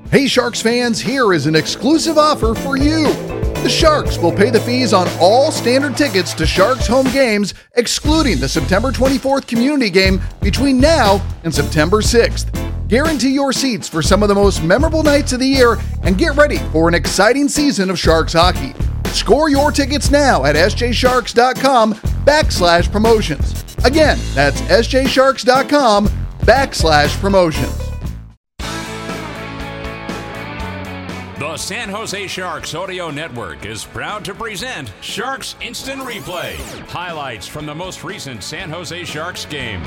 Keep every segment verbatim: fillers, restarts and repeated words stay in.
Hey Sharks fans, here is an exclusive offer for you. The Sharks will pay the fees on all standard tickets to Sharks home games, excluding the September twenty-fourth community game between now and September sixth. Guarantee your seats for some of the most memorable nights of the year and get ready for an exciting season of Sharks hockey. Score your tickets now at sjsharks.com backslash promotions. Again, that's sjsharks.com backslash promotions. The San Jose Sharks Audio Network is proud to present Sharks Instant Replay. Highlights from the most recent San Jose Sharks game.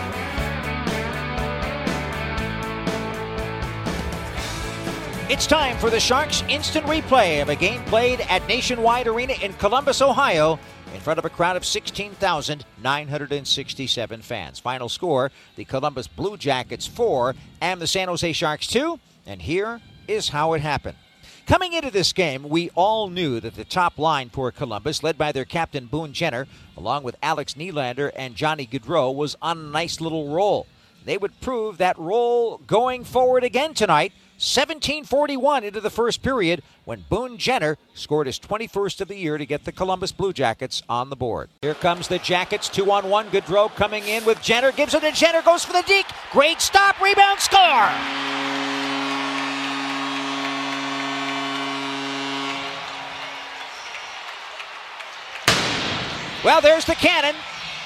It's time for the Sharks Instant Replay of a game played at Nationwide Arena in Columbus, Ohio, in front of a crowd of sixteen thousand nine hundred sixty-seven fans. Final score, the Columbus Blue Jackets four and the San Jose Sharks two. And here is how it happened. Coming into this game, we all knew that the top line for Columbus, led by their captain Boone Jenner, along with Alex Nylander and Johnny Gaudreau, was on a nice little roll. They would prove that roll going forward again tonight, seventeen forty-one into the first period, when Boone Jenner scored his twenty-first of the year to get the Columbus Blue Jackets on the board. Here comes the Jackets, two on one. Gaudreau coming in with Jenner, gives it to Jenner, goes for the deke. Great stop, rebound, score! Well, there's the cannon,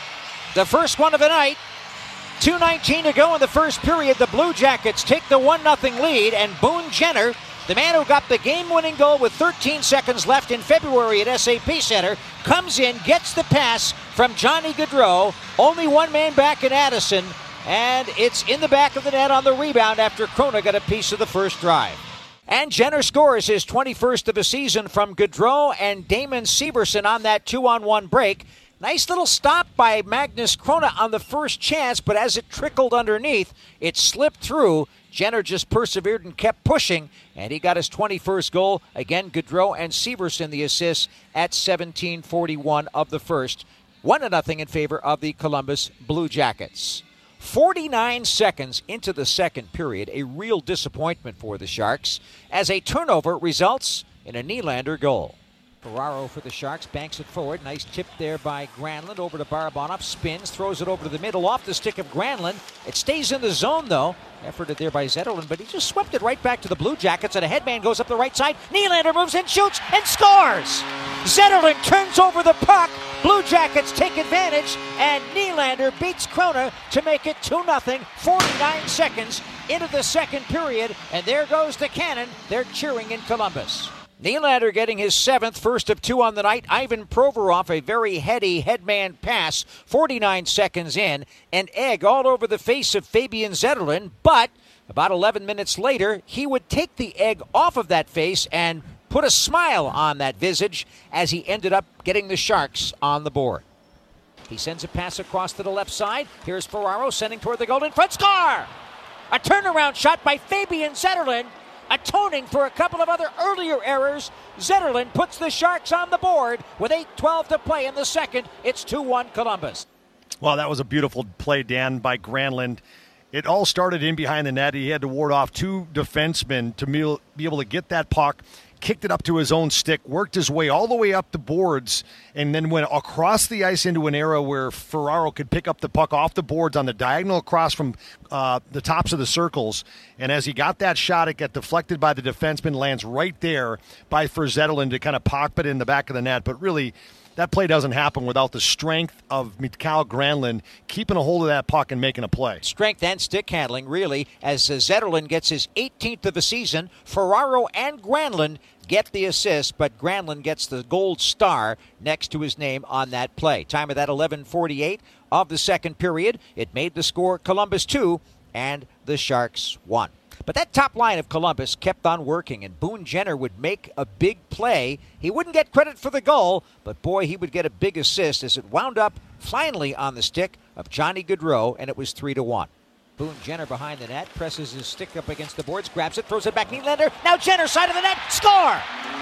the first one of the night. two nineteen to go in the first period. The Blue Jackets take the one nothing lead, and Boone Jenner, the man who got the game-winning goal with thirteen seconds left in February at S A P Center, comes in, gets the pass from Johnny Gaudreau. Only one man back in Addison, and it's in the back of the net on the rebound after Krona got a piece of the first drive. And Jenner scores his twenty-first of the season from Gaudreau and Damon Severson on that two-on-one break. Nice little stop by Magnus Krona on the first chance, but as it trickled underneath, it slipped through. Jenner just persevered and kept pushing, and he got his twenty-first goal. Again, Gaudreau and Severson the assists at seventeen forty-one of the first. one to nothing in favor of the Columbus Blue Jackets. forty-nine seconds into the second period, a real disappointment for the Sharks, as a turnover results in a Nylander goal. Ferraro for the Sharks, banks it forward. Nice tip there by Granlund over to Barabanov. Spins, throws it over to the middle, off the stick of Granlund. It stays in the zone, though. Efforted there by Zetterlund, but he just swept it right back to the Blue Jackets, and a headman goes up the right side. Nylander moves in, shoots, and scores! Zetterlund turns over the puck. Blue Jackets take advantage, and Nylander beats Krona to make it two nothing, forty-nine seconds into the second period, and there goes the cannon. They're cheering in Columbus. Nylander getting his seventh, first of two on the night. Ivan Provorov, a very heady headman pass, forty-nine seconds in. An egg all over the face of Fabian Zetterlund, but about eleven minutes later, he would take the egg off of that face and put a smile on that visage as he ended up getting the Sharks on the board. He sends a pass across to the left side. Here's Ferraro sending toward the goal in front. Score! A turnaround shot by Fabian Zetterlund. Atoning for a couple of other earlier errors, Zetterlund puts the Sharks on the board with eight twelve to play in the second. It's two one Columbus. Well, that was a beautiful play, Dan, by Granlund. It all started in behind the net. He had to ward off two defensemen to be able to get that puck, kicked it up to his own stick, worked his way all the way up the boards, and then went across the ice into an area where Ferraro could pick up the puck off the boards on the diagonal across from uh, the tops of the circles. And as he got that shot, it got deflected by the defenseman, lands right there by for Zetterlund to kind of pop it in the back of the net. But really, that play doesn't happen without the strength of Mikael Granlund keeping a hold of that puck and making a play. Strength and stick handling, really, as uh, Zetterlund gets his eighteenth of the season. Ferraro and Granlund get the assist, but Granlund gets the gold star next to his name on that play. Time of that eleven forty-eight of the second period. It made the score Columbus two and the Sharks one. But that top line of Columbus kept on working, and Boone Jenner would make a big play. He wouldn't get credit for the goal, but boy, he would get a big assist as it wound up finally on the stick of Johnny Gaudreau, and it was three to one. Boone Jenner behind the net, presses his stick up against the boards, grabs it, throws it back, Nylander. Now Jenner, side of the net, score!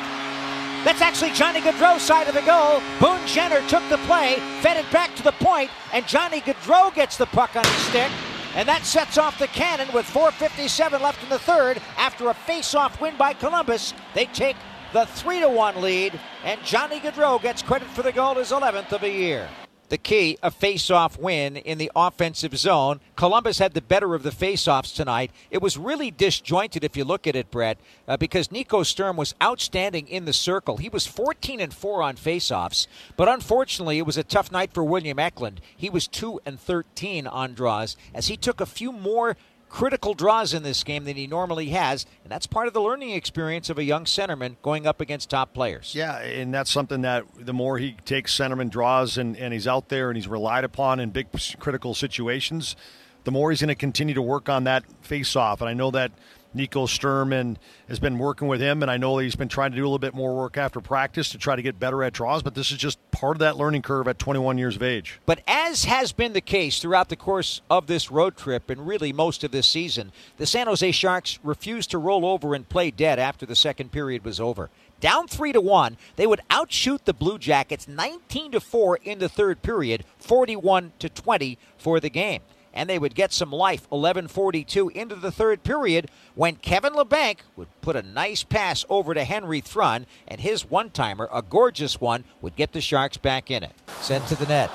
That's actually Johnny Gaudreau's side of the goal. Boone Jenner took the play, fed it back to the point, and Johnny Gaudreau gets the puck on his stick. And that sets off the cannon with four fifty-seven left in the third. After a face-off win by Columbus, they take the three to one lead, and Johnny Gaudreau gets credit for the goal, his eleventh of the year. The key, a face-off win in the offensive zone. Columbus had the better of the face-offs tonight. It was really disjointed if you look at it, Brett, uh, because Nico Sturm was outstanding in the circle. He was fourteen and four on face-offs, but unfortunately it was a tough night for William Eklund. He was two and thirteen on draws as he took a few more critical draws in this game than he normally has, and that's part of the learning experience of a young centerman going up against top players. Yeah, and that's something that the more he takes centerman draws and, and he's out there and he's relied upon in big critical situations, the more he's going to continue to work on that face-off. And I know that Nico Sturm has been working with him, and I know he's been trying to do a little bit more work after practice to try to get better at draws, but this is just part of that learning curve at twenty-one years of age. But as has been the case throughout the course of this road trip and really most of this season, the San Jose Sharks refused to roll over and play dead after the second period was over. Down three to one, they would outshoot the Blue Jackets nineteen to four in the third period, forty-one to twenty for the game. And they would get some life eleven forty-two into the third period when Kevin Labanc would put a nice pass over to Henry Thrun, and his one-timer, a gorgeous one, would get the Sharks back in it. Sent to the net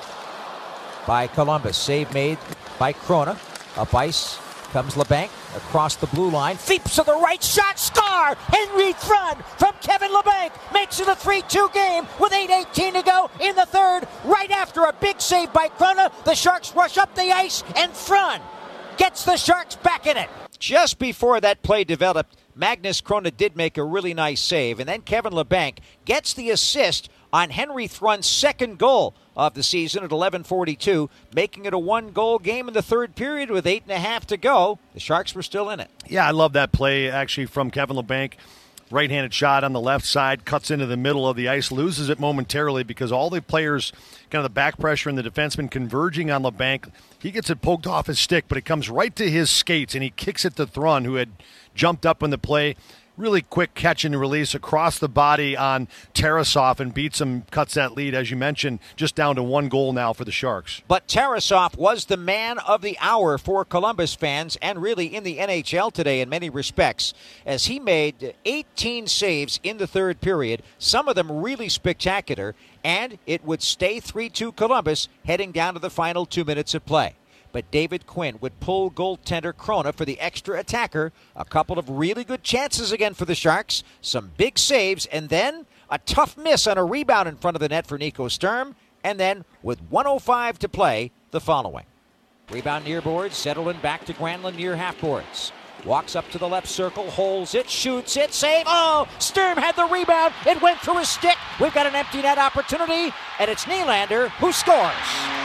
by Columbus. Save made by Krona. Up ice comes Labanc across the blue line. Feeps to the right, shot, score! Henry Thrun from Kevin Labanc makes it a three two game with eight eighteen to go in the third. Right after a big save by Krona, the Sharks rush up the ice, and Thrun gets the Sharks back in it. Just before that play developed, Magnus Krona did make a really nice save, and then Kevin Labanc gets the assist on Henry Thrun's second goal of the season at eleven forty-two, making it a one-goal game in the third period with eight and a half to go. The Sharks were still in it. Yeah, I love that play, actually, from Kevin Labanc. Right-handed shot on the left side, cuts into the middle of the ice, loses it momentarily because all the players, kind of the back pressure and the defenseman converging on Labanc. He gets it poked off his stick, but it comes right to his skates, and he kicks it to Thrun, who had jumped up in the play. Really quick catch and release across the body on Tarasov and beats him, cuts that lead, as you mentioned, just down to one goal now for the Sharks. But Tarasov was the man of the hour for Columbus fans and really in the N H L today in many respects, as he made eighteen saves in the third period, some of them really spectacular, and it would stay three two Columbus heading down to the final two minutes of play. But David Quinn would pull goaltender Krona for the extra attacker. A couple of really good chances again for the Sharks. Some big saves, and then a tough miss on a rebound in front of the net for Nico Sturm. And then, with one oh five to play, the following. Rebound near boards, Zetterlund back to Granlund near half boards. Walks up to the left circle, holds it, shoots it, save. Oh, Sturm had the rebound. It went through his stick. We've got an empty net opportunity, and it's Nylander who scores.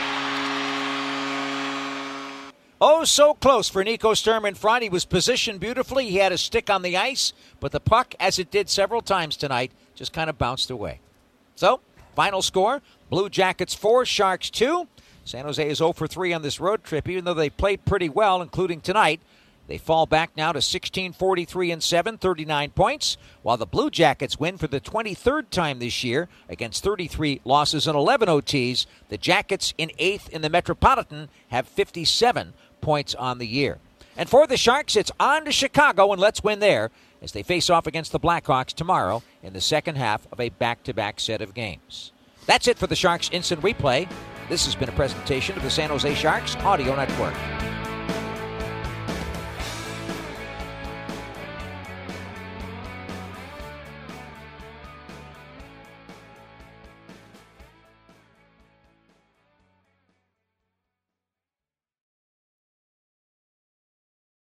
Oh, so close for Nico Sturm in front. He was positioned beautifully. He had a stick on the ice, but the puck, as it did several times tonight, just kind of bounced away. So, final score, Blue Jackets four, Sharks two. San Jose is oh for three on this road trip, even though they played pretty well, including tonight. They fall back now to sixteen forty-three and seven, thirty-nine points, while the Blue Jackets win for the twenty-third time this year against thirty-three losses and eleven O Ts. The Jackets in eighth in the Metropolitan have fifty-seven points on the year. And for the Sharks, it's on to Chicago, and let's win there as they face off against the Blackhawks tomorrow in the second half of a back-to-back set of games. That's it for the Sharks Instant Replay. This has been a presentation of the San Jose Sharks Audio Network.